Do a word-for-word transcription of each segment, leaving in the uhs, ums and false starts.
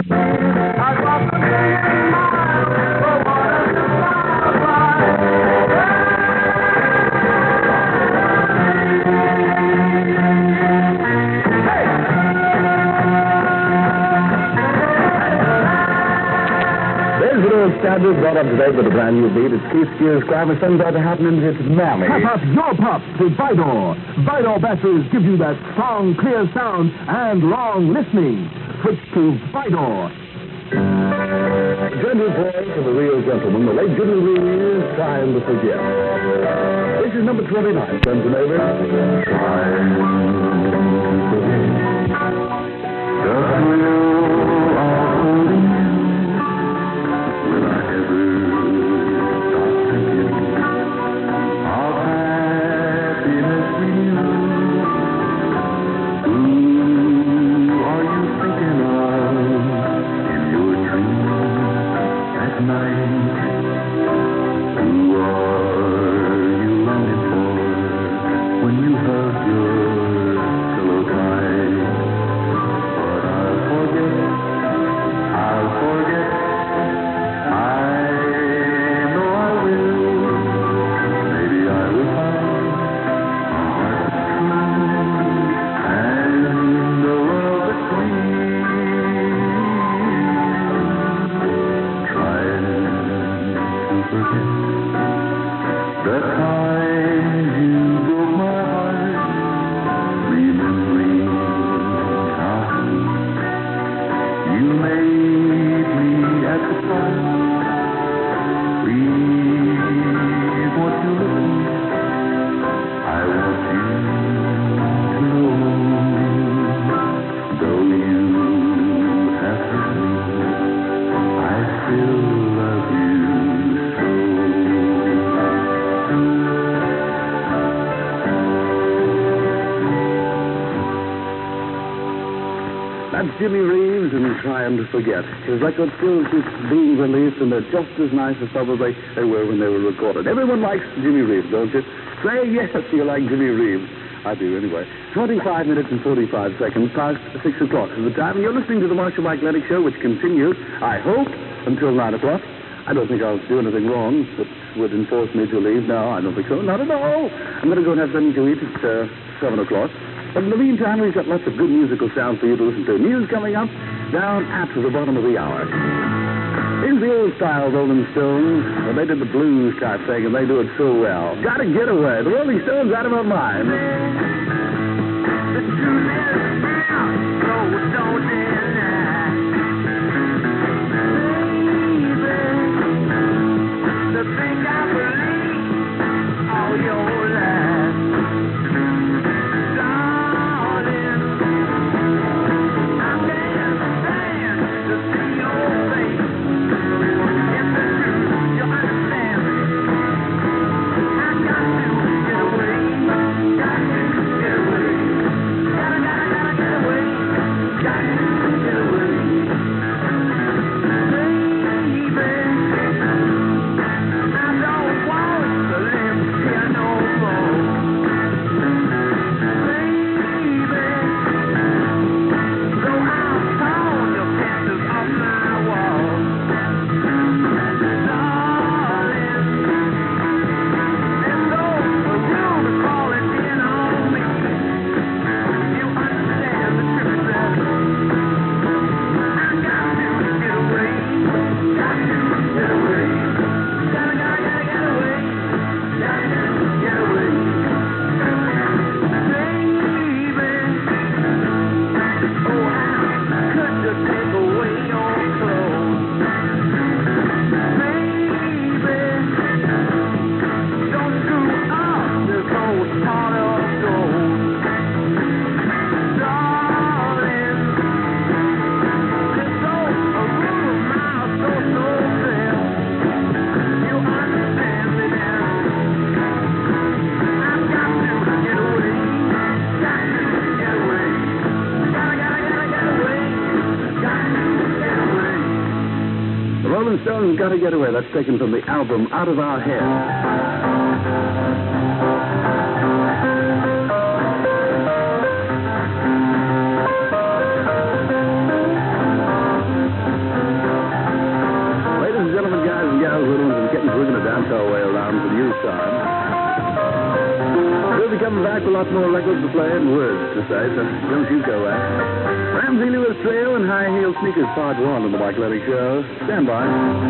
I walk a million miles for water to There's the old standard brought up today with a brand new beat. It's Keith Steers Crime. It's something to happen, and it's Mammy. Pop up your pop with Vidor. Vidor batteries give you that strong, clear sound and long listening. Switch to Vidor. Gentle voice of a real gentleman, the late Jimmy Reeves, Trying to Forget. This is number twenty-nine, friends and neighbors. Trying to forget the thrill of holding you. Will I ever stop thinking of happiness with you? Who are you thinking of in your dreams at night? Who are you longing for when you hug your pillow tight? But I'll forget, I'll forget, I know I will. Maybe I will find a heart true and a love that's sweet. Trying to forget the time you broke my heart, remembering how sweet you made me at the start. Please, won't you listen? I want you to know, though you have hurt me, I still love you so. That's Jimmy Reeves and Trying to Forget. His record still keeps being released, and they're just as nice as probably they were when they were recorded. Everyone likes Jimmy Reeves, don't you? Say yes if you like Jimmy Reeves. I do, anyway. twenty-five minutes and forty-five seconds past six o'clock is the time, and you're listening to the Marshall Mike Lennox Show, which continues, I hope, until nine o'clock. I don't think I'll do anything wrong that would enforce me to leave. No, I don't think so. Not at all. I'm going to go and have something to eat at uh, seven o'clock. But in the meantime, we've got lots of good musical sound for you to listen to. News coming up down at the bottom of the hour. Here's the old-style Rolling Stones. Well, they did the blues type thing, and they do it so well. Gotta get away. The Rolling Stones out of my mind. The truth is out, so don't deny. Baby, the thing I believe all your life. Darling, I can't stand to see your face. It's the truth, you understand me. I got to get away, got to get away. Gotta, gotta, gotta get away, got to get away. Baby, I don't want to live here no more. Baby, though I've torn your pictures off my wall. Darling, there's no room calling in on me. You understand the truth that I got to get away, got to get away, gotta, gotta, gotta get away, gotta, gotta get away. Baby, oh, how could you take away your clothes? Baby, don't screw up this old pot of gold. Darling, this old room of mine so, so thin. You understand me now. I've got to get away, got to get away. Gotta, gotta, gotta get away, got to get away. The Rolling Stones, Gotta Get Away. That's taken from the album Out of Our Heads. time. We'll be coming back with lots more records to play and words to say, so don't you go away. Ramsey Lewis Trio and High Heel Sneakers Part one of the Mike Lennox Show. Stand by.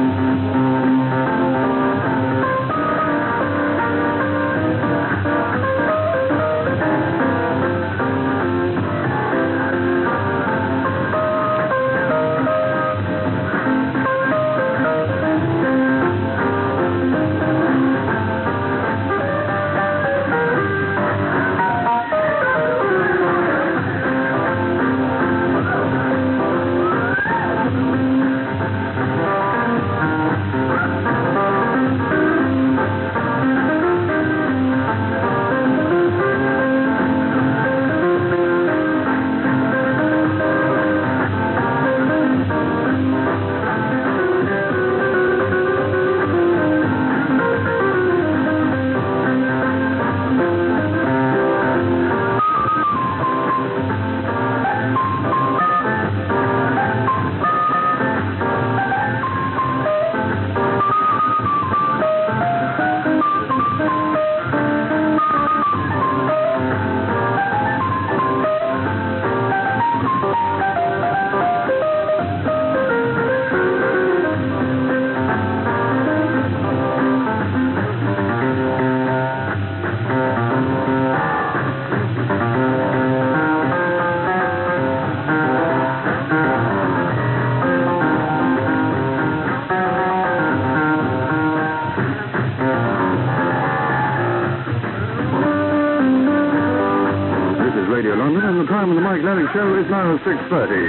Time of the Mike Lennox Show is now six thirty.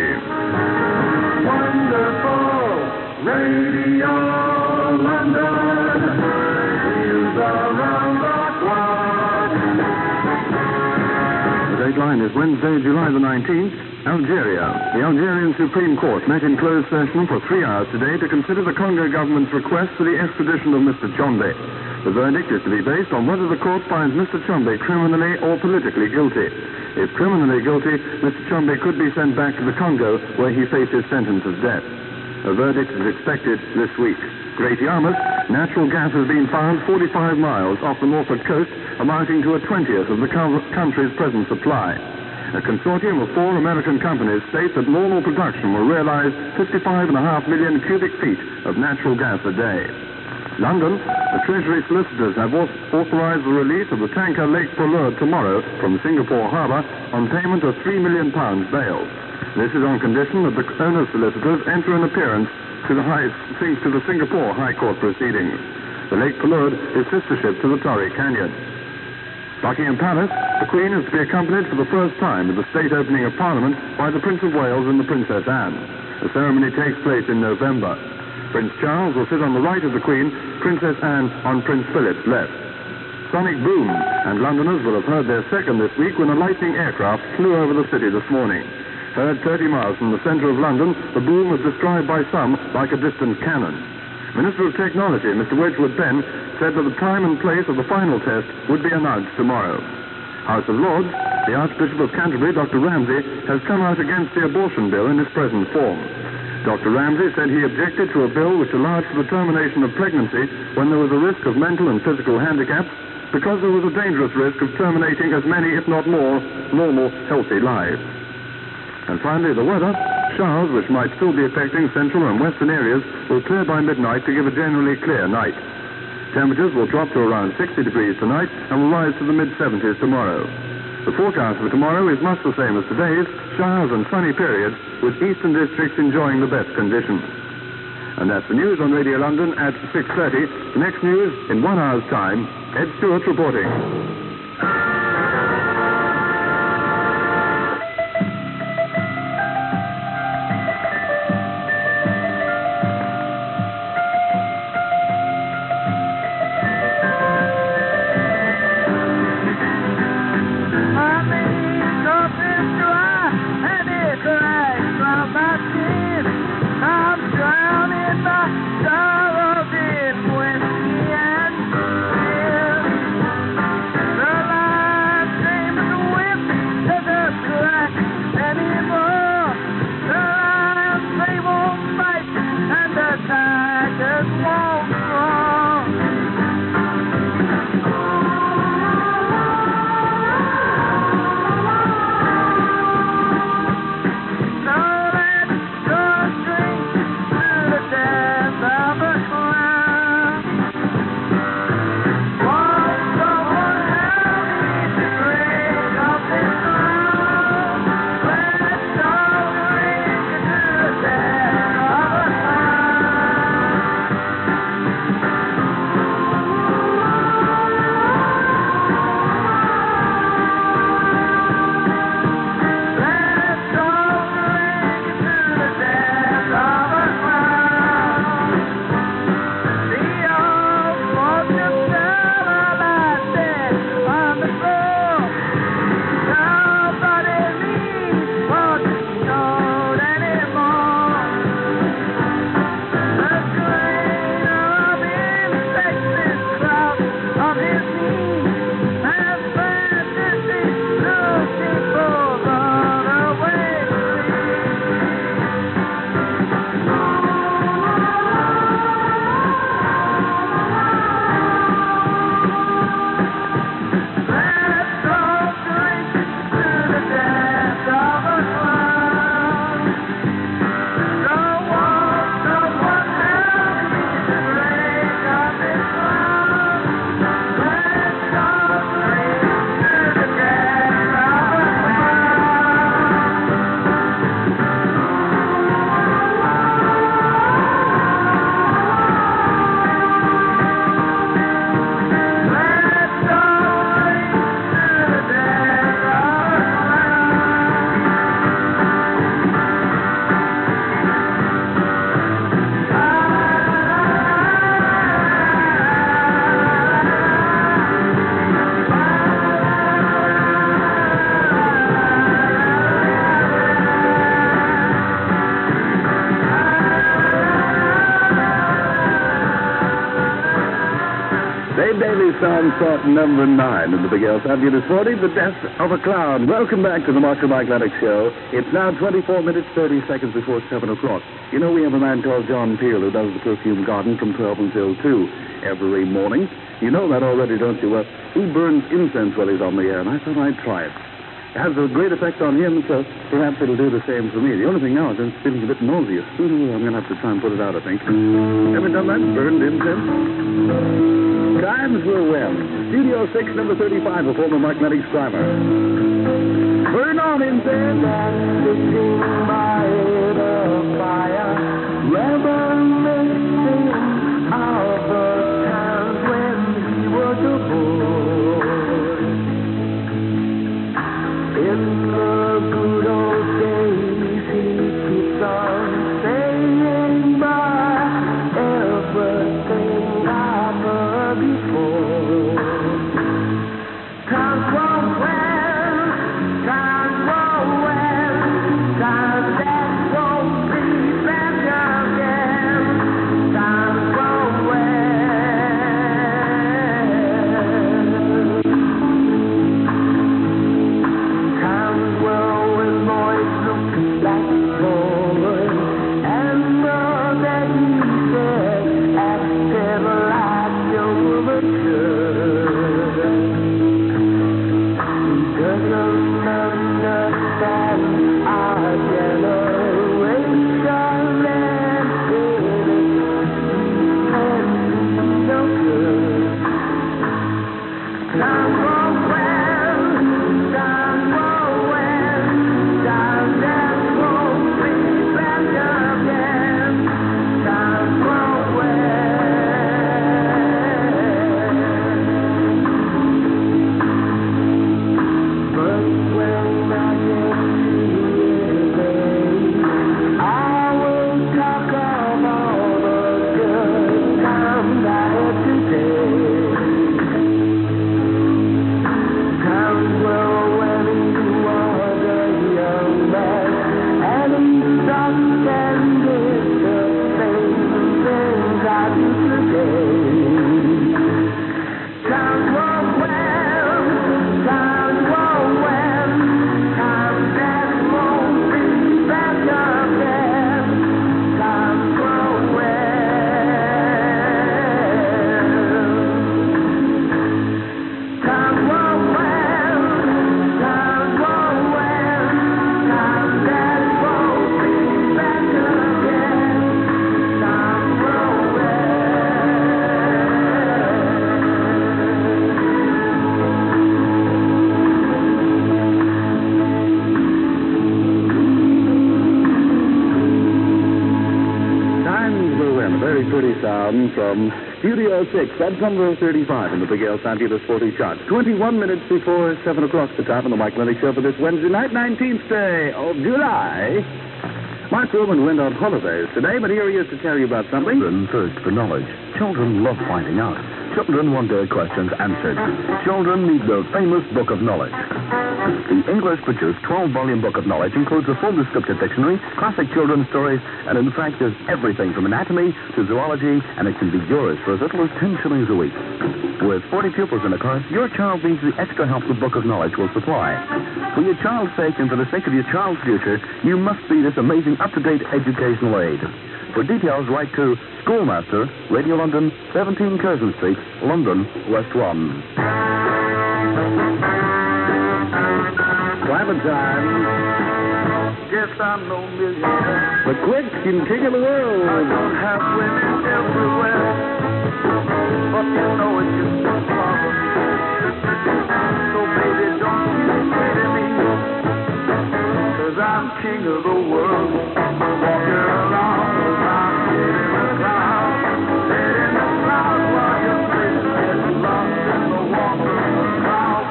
Wonderful Radio London is around the clock. The dateline is Wednesday, July the nineteenth. Algeria. The Algerian Supreme Court met in closed session for three hours today to consider the Congo government's request for the extradition of Mister Chombe. The verdict is to be based on whether the court finds Mister Chombe criminally or politically guilty. If criminally guilty, Mister Chombe could be sent back to the Congo, where he faces sentence of death. A verdict is expected this week. Great Yarmouth, natural gas has been found forty-five miles off the Norfolk coast, amounting to a twentieth of the co- country's present supply. A consortium of four American companies states that normal production will realize fifty-five point five million cubic feet of natural gas a day. London, the Treasury solicitors have authorized the release of the tanker Lake Pollard tomorrow from Singapore Harbour on payment of three million pounds bail. This is on condition that the owner's solicitors enter an appearance to the, high, to the Singapore High Court proceedings. The Lake Pollard is sister ship to the Torrey Canyon. Buckingham Palace, the Queen is to be accompanied for the first time at the state opening of Parliament by the Prince of Wales and the Princess Anne. The ceremony takes place in November. Prince Charles will sit on the right of the Queen, Princess Anne on Prince Philip's left. Sonic boom, and Londoners will have heard their second this week when a lightning aircraft flew over the city this morning. Heard thirty miles from the centre of London, the boom was described by some like a distant cannon. Minister of Technology, Mister Wedgwood Ben, said that the time and place of the final test would be announced tomorrow. House of Lords, the Archbishop of Canterbury, Doctor Ramsay, has come out against the abortion bill in its present form. Doctor Ramsay said he objected to a bill which allowed for the termination of pregnancy when there was a risk of mental and physical handicaps, because there was a dangerous risk of terminating as many, if not more, normal, healthy lives. And finally, the weather. Showers, which might still be affecting central and western areas, will clear by midnight to give a generally clear night. Temperatures will drop to around sixty degrees tonight and will rise to the mid-seventies tomorrow. The forecast for tomorrow is much the same as today's, showers and sunny periods, with eastern districts enjoying the best conditions. And that's the news on Radio London at six thirty. The next news in one hour's time. Ed Stewart reporting. Sorrows in whiskey and beer. sound slot number nine in the Big L Fabulous forty, The Death of a Clown. Welcome back to the Marshall Mike Lennox Show. It's now twenty-four minutes, thirty seconds before seven o'clock. You know, we have a man called John Peel who does the Perfume Garden from twelve until two every morning. You know that already, don't you? Well, he burns incense while he's on the air, and I thought I'd try it. It has a great effect on him, so perhaps it'll do the same for me. The only thing now is I'm feeling a bit nauseous. Ooh, I'm going to have to try and put it out, I think. Ever done that? Burned incense? Times will win. Studio six, number thirty-five, a former magnetic primer. Burn on, incense! Sitting by the fire, reminiscing of the times when he was a boy. In the good old days, he keeps on saying by everything I've heard before. Times were well, times were well, times that won't be back again. Times were well. Times were when boys looked like boys, and mother he said acted like young mature. He doesn't understand our generation and innocence and no good. Times were well, times were well, times that won't be back again. Times were well. But when I get to L A, I will talk of all the good times I had today. Times were when he was a young man, and he thought and did the same things I do today. Times were well, times were well, times that won't be back again. Times were well. Times were well, times were well, times that won't be back again. Times were well. Times will win. A very pretty sound from Studio six. That's number thirty-five in the Big L Fabulous forty chart. twenty-one minutes before seven o'clock, the time on the Mike Lennox Show for this Wednesday night, nineteenth day of July. Mark Roman went on holidays today, but here he is to tell you about something. Children thirst for knowledge. Children love finding out. Children want their questions answered. Children need the famous Book of Knowledge. The English-produced twelve-volume Book of Knowledge includes a full descriptive dictionary, classic children's stories, and in fact there's everything from anatomy to zoology, and it can be yours for as little as ten shillings a week. With forty pupils in a class, your child needs the extra help the Book of Knowledge will supply. For your child's sake and for the sake of your child's future, you must be this amazing up-to-date educational aid. For details, write to Schoolmaster, Radio London, seventeen Curzon Street, London, West one. Climate time. Yes, I'm no millionaire. The quick and king of the I world. don't have women everywhere, but you know it just don't bother me. So baby, don't you pity me, 'cause I'm king of the world. Walking around with my head in the clouds, head in the clouds while your face gets lost in the water of the crowd.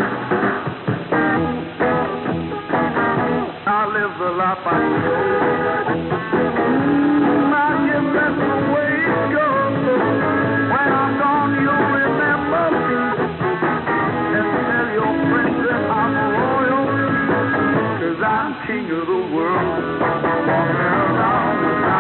I live the life I chose. Mm, I guess that's the way it goes. When I'm gone, you'll remember me and tell your friends that I'm royalty, 'cause I'm king of the world. Walking around with my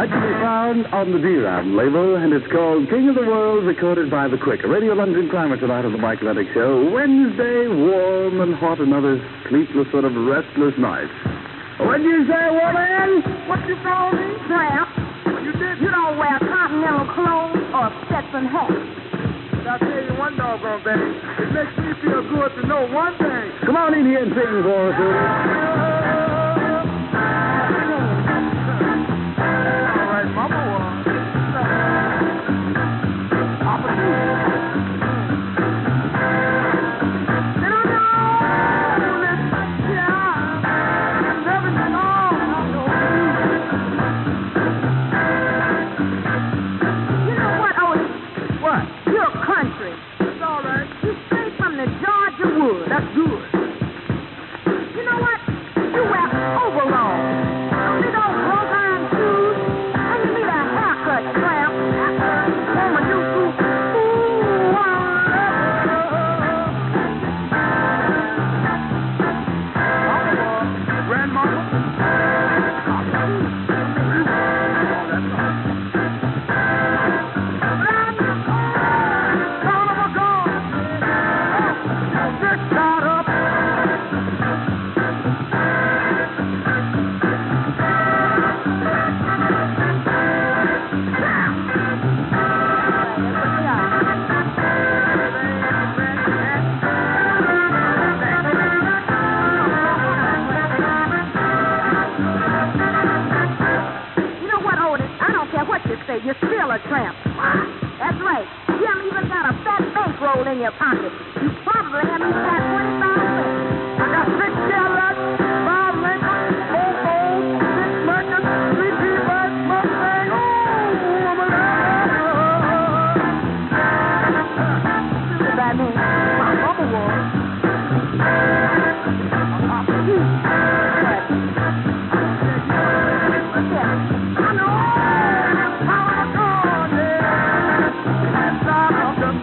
That can be found on the D RAM label, and it's called King of the World, recorded by The Quick. A Radio London climate tonight on the Mike Lennox Show. Wednesday, warm and hot, another sleepless, sort of restless night. What'd you say, woman? What you call me? Tramp. You did. You don't wear continental clothes or Stetson hats. I'll tell you one doggone thing. It makes me feel good to know one thing. Come on in here and sing for us, Rudy. All right, Mama was. Papa too. They don't know this child. Never know how to You know what, Otis? What? You're country. It's all right. You straight from the Georgia woods. That's good. You know what? You wear overalls. You don't broke-iron shoes. And you need a haircut, Tramp. Woman, you too. Ooh, I love Grandmama? You know what, Otis? I don't care what you say. You're still a tramp. That's right. You haven't even got a fat bankroll in your pocket. You probably haven't even got twenty-five cents. I got six Cadillacs, five Lincoln, four Fords, six Lincoln, three T-Birds, Mustang. Oh, woman, What does that mean? my mama was. I know how I call, yeah. Inside of the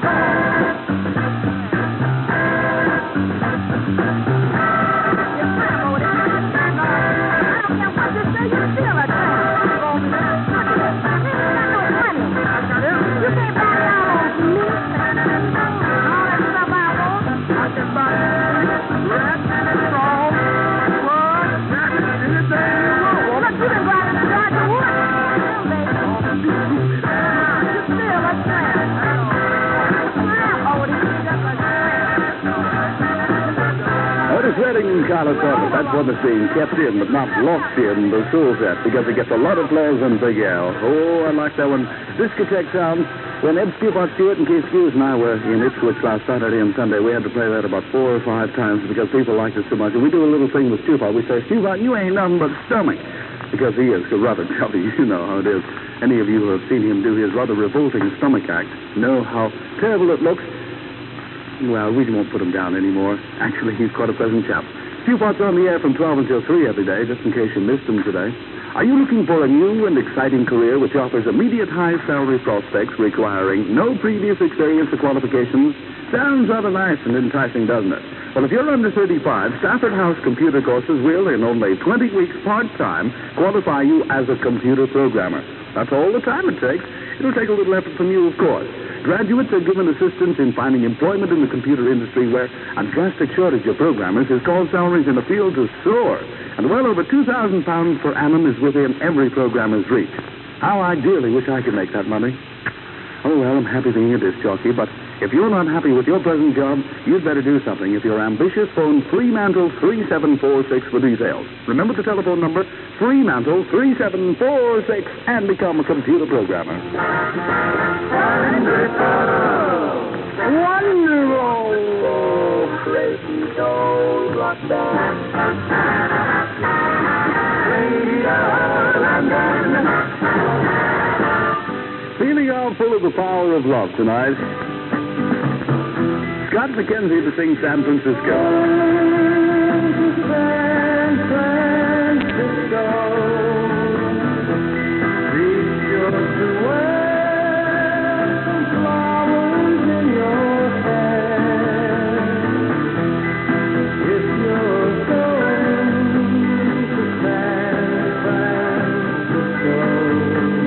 Otis Redding in California. That's what is being kept in, but not locked in the soul set, because it gets a lot of applause on Big Al. Oh, I like that one. Discotheque sound. When Ed Stewart, Stewart and Keith Hughes and I were in Ipswich last Saturday and Sunday, we had to play that about four or five times because people liked it so much. And we do a little thing with Stewart. We say, Stewart, you ain't nothing but stomach. Because he is rather chubby. You know how it is. Any of you who have seen him do his rather revolting stomach act know how terrible it looks. Well, we won't put him down anymore. Actually, he's quite a pleasant chap. Stewart's on the air from twelve until three every day, just in case you missed him today. Are you looking for a new and exciting career which offers immediate high salary prospects requiring no previous experience or qualifications? Sounds rather nice and enticing, doesn't it? Well, if you're under thirty-five, Stafford House computer courses will, in only twenty weeks part-time, qualify you as a computer programmer. That's all the time it takes. It'll take a little effort from you, of course. Graduates are given assistance in finding employment in the computer industry where a drastic shortage of programmers has caused salaries in the field to soar. And well over two thousand pounds per annum is within every programmer's reach. How I dearly wish I could make that money. Oh, well, I'm happy being a disc jockey, but if you're not happy with your present job, you'd better do something. If you're ambitious, phone Fremantle three seven four six for details. Remember the telephone number, Fremantle three seven four six, and become a computer programmer. Wonderful, crazy old rock band. Radio London. Feeling all full of the power of love tonight. Scott McKenzie to sing San Francisco. San Francisco. Be sure to wear some flowers in your hair. If you're going to San Francisco.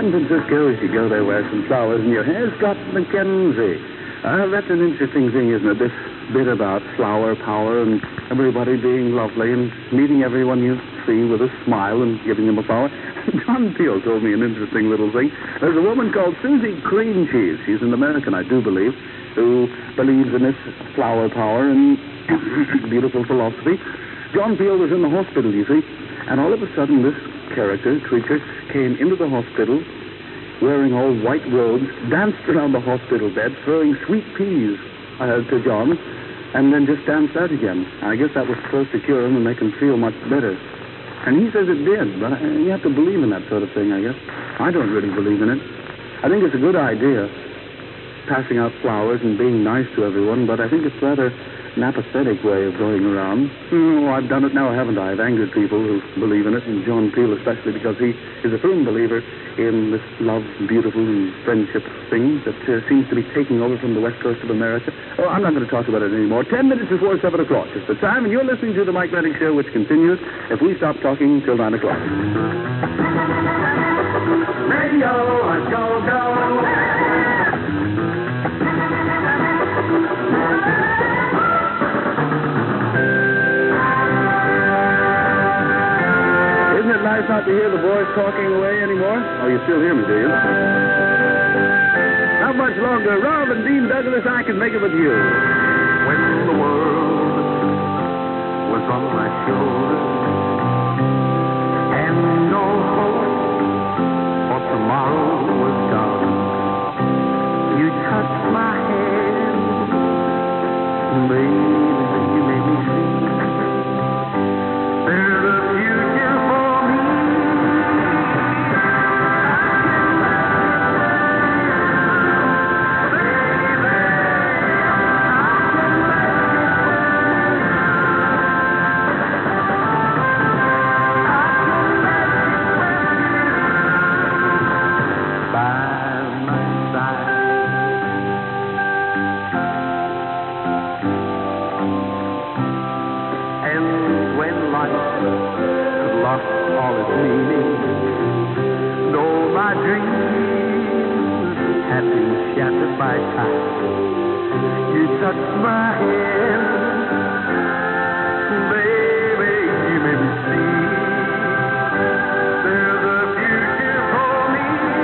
San Francisco, if you go there, wear some flowers in your hair. Scott McKenzie. Uh, that's an interesting thing, isn't it? This bit about flower power and everybody being lovely and meeting everyone you see with a smile and giving them a flower. John Peel told me an interesting little thing. There's a woman called Susie Cream Cheese. She's an American, I do believe, who believes in this flower power and beautiful philosophy. John Peel was in the hospital, you see, and all of a sudden this character, creature, came into the hospital wearing all white robes, danced around the hospital bed, throwing sweet peas uh, to John, and then just danced out again. I guess that was supposed to cure him and make him feel much better. And he says it did, but uh, you have to believe in that sort of thing, I guess. I don't really believe in it. I think it's a good idea, passing out flowers and being nice to everyone, but I think it's rather an apathetic way of going around. Oh, I've done it now, haven't I? I've angered people who believe in it, and John Peel especially, because he is a firm believer in this love, beautiful, and friendship thing that uh, seems to be taking over from the west coast of America. Oh, I'm not going to talk about it anymore. Ten minutes before seven o'clock is the time, and you're listening to the Mike Reddick Show, which continues if we stop talking till nine o'clock. Radio, go, go. Isn't it nice not to hear the boys talking away anymore? Oh, you still hear me, do you? How much longer? Rob and Dean Douglas, I can make it with you. When the world was on my shoulders and no hope for tomorrow was gone, you touched my hand, baby, you made me see there's a future for me. By time you touched my hand, baby, you made me see there's a future for me.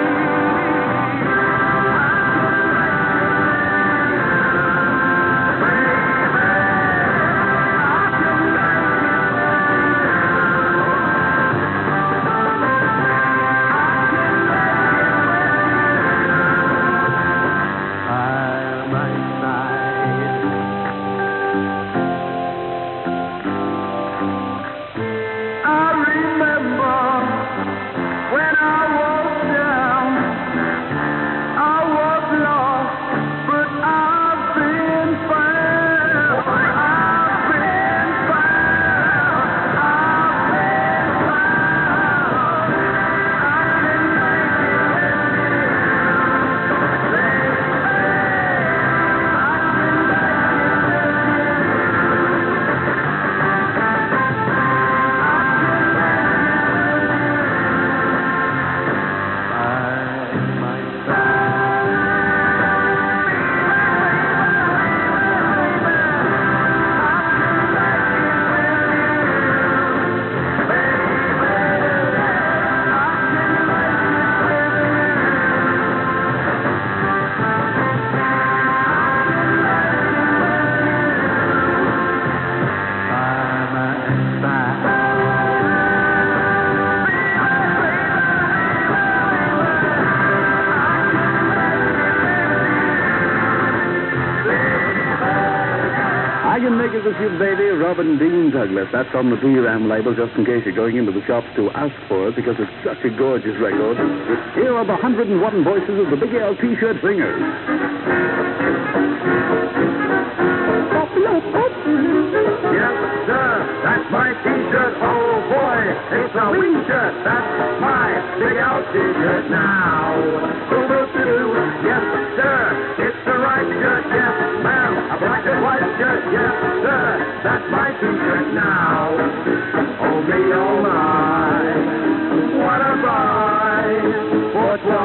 I can make it with you, baby, Robin Dean Douglas. That's on the B RAM label, just in case you're going into the shops to ask for it, because it's such a gorgeous record. Here are the one hundred and one voices of the Big L T-shirt singers. Yes, sir, that's my T-shirt. Oh, boy, it's a wing shirt. That's my Big L T-shirt now. Boo-boo-doo. Yes, sir, it's the right shirt. Yes, ma'am, a black and white shirt. Yes, sir, that's my T-shirt now. Oh, me, oh, my, what a ride for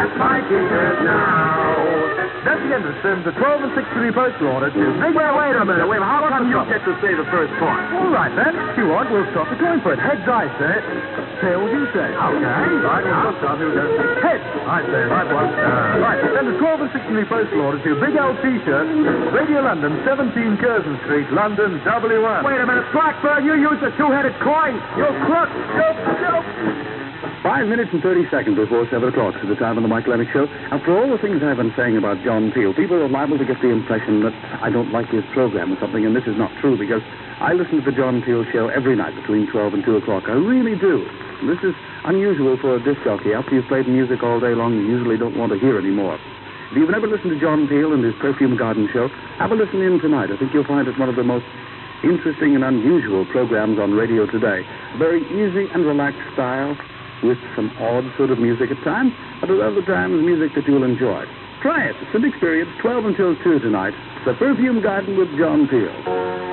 That's my T-shirt now. Bessie Henderson, the twelve and six three postal order to... Big well, wait a minute. Wait, how come you get to say the first part? All right, then. If you want, we'll stop the coin for it. Heads, I say. Tails, you say. Okay. Right, we'll stop. Here we go. Heads, I say. Right one. Uh, right, send the twelve and six three postal order to Big L T-shirt, Radio London, seventeen Curzon Street, London, W one. Wait a minute, Blackburn, you used a two-headed coin. You're crook. Joke, joke. Five minutes and thirty seconds before seven o'clock is the time on the Mike Lennox Show. After all the things I've been saying about John Peel, people are liable to get the impression that I don't like his program or something, and this is not true, because I listen to the John Peel Show every night between twelve and two o'clock. I really do. This is unusual for a disc jockey. After you've played music all day long, you usually don't want to hear any more. If you've never listened to John Peel and his Perfume Garden Show, have a listen in tonight. I think you'll find it one of the most interesting and unusual programs on radio today. Very easy and relaxed style, with some odd sort of music at times, but at other times music that you'll enjoy. Try it. It's an experience, twelve until two tonight. The Perfume Garden with John Peel.